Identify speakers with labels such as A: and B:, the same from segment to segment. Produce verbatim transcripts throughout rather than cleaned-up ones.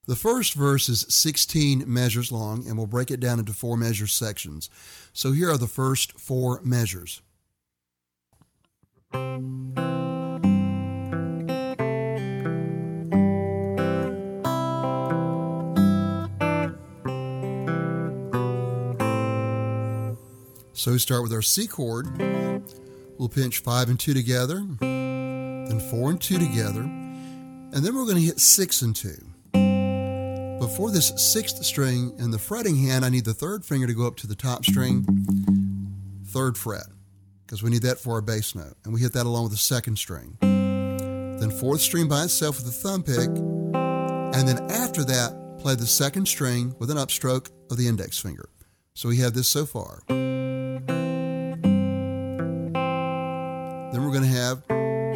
A: The first verse is sixteen measures long, and we'll break it down into four measure sections. So here are the first four measures. So we start with our C chord. We'll pinch five and two together, then four and two together, and then we're going to hit six and two. Before this sixth string in the fretting hand, I need the third finger to go up to the top string, third fret, because we need that for our bass note. And we hit that along with the second string. Then fourth string by itself with the thumb pick, and then after that, play the second string with an upstroke of the index finger. So we have this so far. Then we're going to have,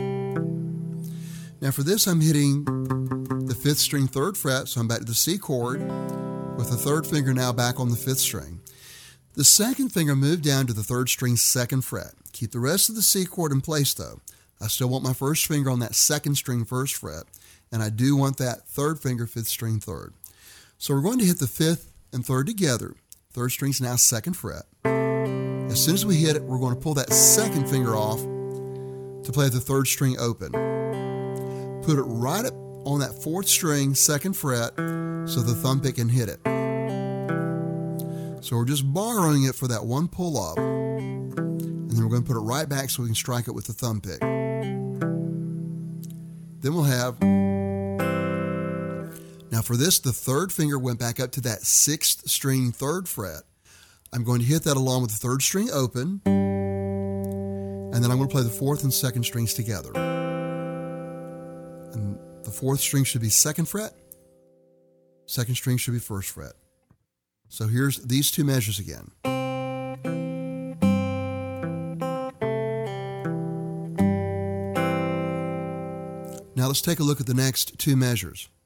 A: now for this I'm hitting the fifth string third fret, so I'm back to the C chord with the third finger now back on the fifth string. The second finger moved down to the third string second fret. Keep the rest of the C chord in place though. I still want my first finger on that second string first fret, and I do want that third finger fifth string third. So we're going to hit the fifth and third together. Third string's now second fret. As soon as we hit it, we're going to pull that second finger off to play the third string open. Put it right up on that fourth string, second fret, so the thumb pick can hit it. So we're just borrowing it for that one pull up, and then we're going to put it right back so we can strike it with the thumb pick. Then we'll have, now for this, the third finger went back up to that sixth string third fret. I'm going to hit that along with the third string open, and then I'm going to play the fourth and second strings together. And the fourth string should be second fret, second string should be first fret. So here's these two measures again. Now let's take a look at the next two measures.